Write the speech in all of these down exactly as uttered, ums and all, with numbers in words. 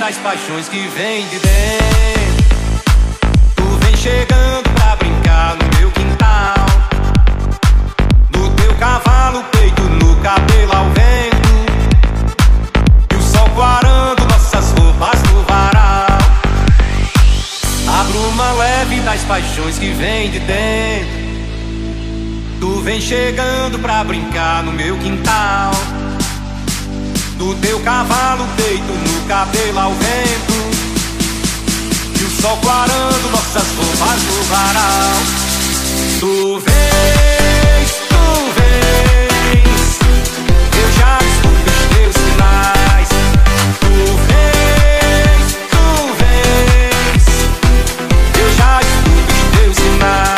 das paixões que vem de dentro. Tu vem chegando pra brincar no meu quintal, no teu cavalo, peito, no cabelo ao vento, e o sol quarando nossas roupas no varal. A bruma leve das paixões que vem de dentro. Tu vem chegando pra brincar no meu quintal, do teu cavalo, peito, no cabelo ao vento, e o sol clarando nossas roupas no varal. Tu vens, tu vens, eu já escuto os teus sinais. Tu vens, tu vens, eu já escuto os teus sinais.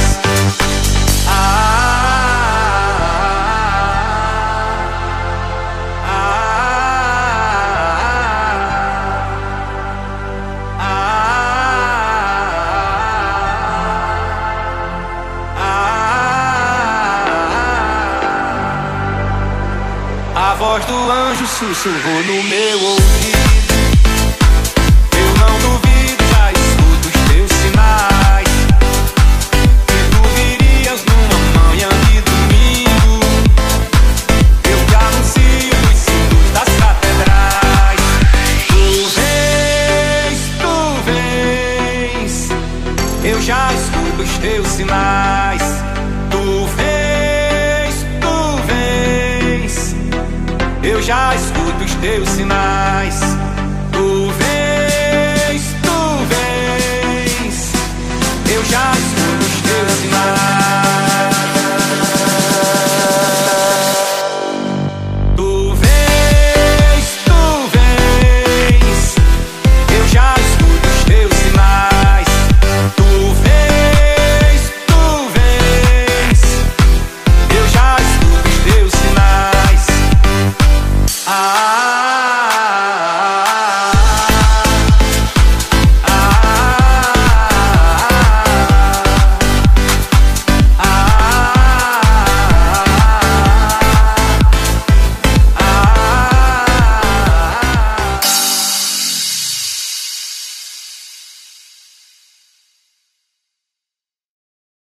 A voz do anjo sussurrou no meu ouvido. Eu não duvido, já escuto os teus sinais, que tu virias numa manhã de domingo. Eu te anuncio nos sinos das catedrais. Tu vens, tu vens, eu já escuto os teus sinais. Tu vens, tu vens, eu já escuto os teus sinais.